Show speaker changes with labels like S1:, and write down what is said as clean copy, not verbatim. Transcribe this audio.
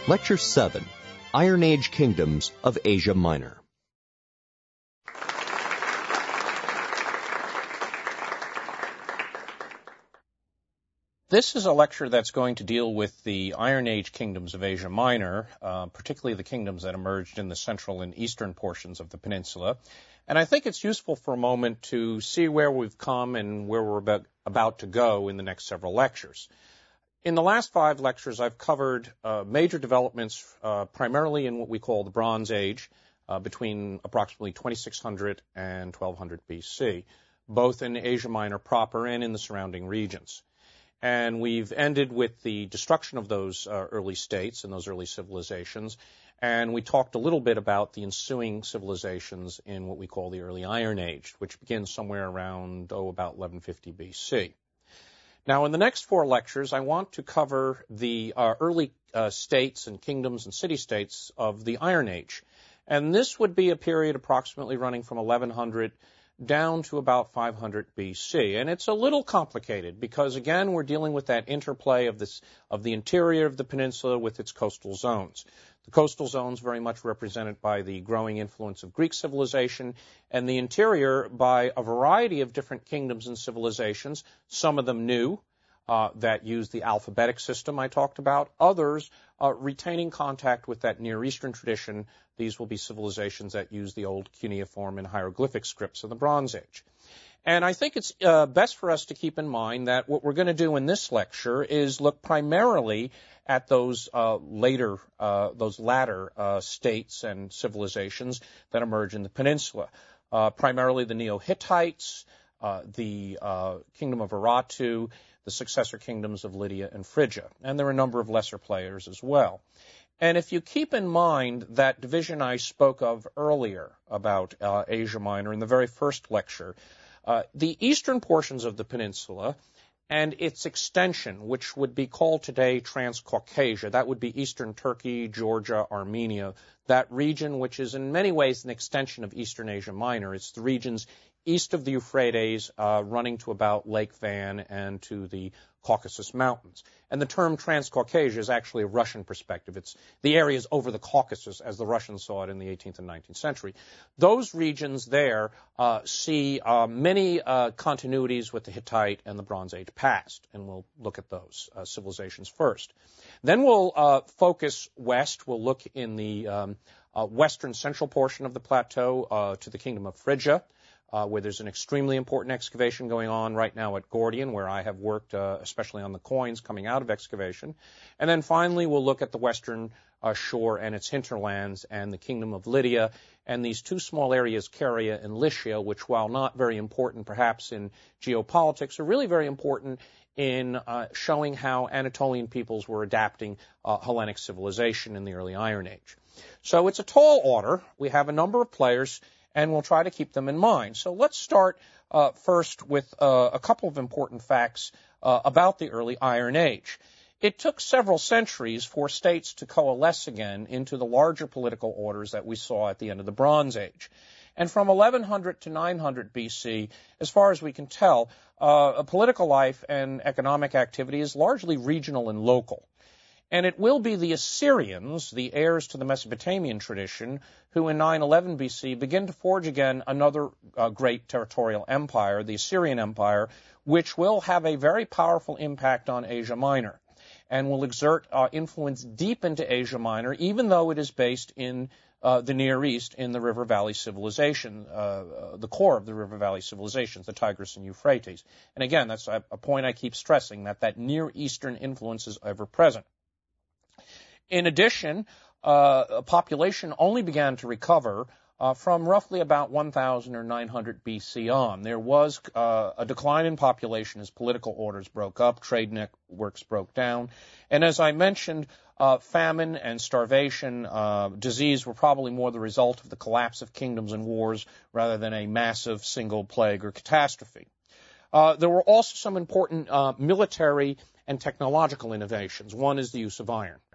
S1: Lecture 7, Iron Age Kingdoms of Asia Minor.
S2: This is a lecture that's going to deal with the Iron Age kingdoms of Asia Minor, particularly the kingdoms that emerged in the central and eastern portions of the peninsula. And I think it's useful for a moment to see where we've come and where we're about to go in the next several lectures. In the last 5 lectures, I've covered major developments primarily in what we call the Bronze Age, between approximately 2600 and 1200 BC, both in Asia Minor proper and in the surrounding regions. And we've ended with the destruction of those early states and those early civilizations, and we talked a little bit about the ensuing civilizations in what we call the Early Iron Age, which begins somewhere around, about 1150 BC. Now, in the next 4 lectures, I want to cover the early states and kingdoms and city-states of the Iron Age. And this would be a period approximately running from 1100 down to about 500 BC. And it's a little complicated because, again, we're dealing with that interplay of the interior of the peninsula with its coastal zones. The coastal zones very much represented by the growing influence of Greek civilization, and the interior by a variety of different kingdoms and civilizations, some of them new, that use the alphabetic system I talked about, others retaining contact with that Near Eastern tradition. These will be civilizations that use the old cuneiform and hieroglyphic scripts of the Bronze Age. And I think it's best for us to keep in mind that what we're going to do in this lecture is look primarily at those latter states and civilizations that emerge in the peninsula, primarily the Neo-Hittites, the Kingdom of Urartu, the successor kingdoms of Lydia and Phrygia. And there are a number of lesser players as well. And if you keep in mind that division I spoke of earlier about Asia Minor in the very first lecture, the eastern portions of the peninsula and its extension, which would be called today Transcaucasia, that would be eastern Turkey, Georgia, Armenia, that region which is in many ways an extension of eastern Asia Minor. It's the regions east of the Euphrates, running to about Lake Van and to the Caucasus Mountains. And the term Transcaucasia is actually a Russian perspective. It's the areas over the Caucasus as the Russians saw it in the 18th and 19th century. Those regions there see many continuities with the Hittite and the Bronze Age past, and we'll look at those civilizations first. Then we'll focus west. We'll look in the western central portion of the plateau to the Kingdom of Phrygia, where there's an extremely important excavation going on right now at Gordion, where I have worked especially on the coins coming out of excavation. And then finally, we'll look at the western shore and its hinterlands and the Kingdom of Lydia and these 2 small areas, Caria and Lycia, which, while not very important perhaps in geopolitics, are really very important in showing how Anatolian peoples were adapting Hellenic civilization in the early Iron Age. So it's a tall order. We have a number of players, and we'll try to keep them in mind. So let's start first with a couple of important facts about the early Iron Age. It took several centuries for states to coalesce again into the larger political orders that we saw at the end of the Bronze Age. And from 1100 to 900 BC, as far as we can tell, political life and economic activity is largely regional and local. And it will be the Assyrians, the heirs to the Mesopotamian tradition, who in 911 BC begin to forge again another great territorial empire, the Assyrian Empire, which will have a very powerful impact on Asia Minor and will exert influence deep into Asia Minor, even though it is based in the Near East in the River Valley civilization, the core of the River Valley civilizations, the Tigris and Euphrates. And again, that's a point I keep stressing, that Near Eastern influence is ever present. In addition, population only began to recover from roughly about 1000 or 900 BC on. There was a decline in population as political orders broke up, trade networks broke down, and as I mentioned, famine and starvation, disease were probably more the result of the collapse of kingdoms and wars rather than a massive single plague or catastrophe. There were also some important military and technological innovations. One is the use of iron.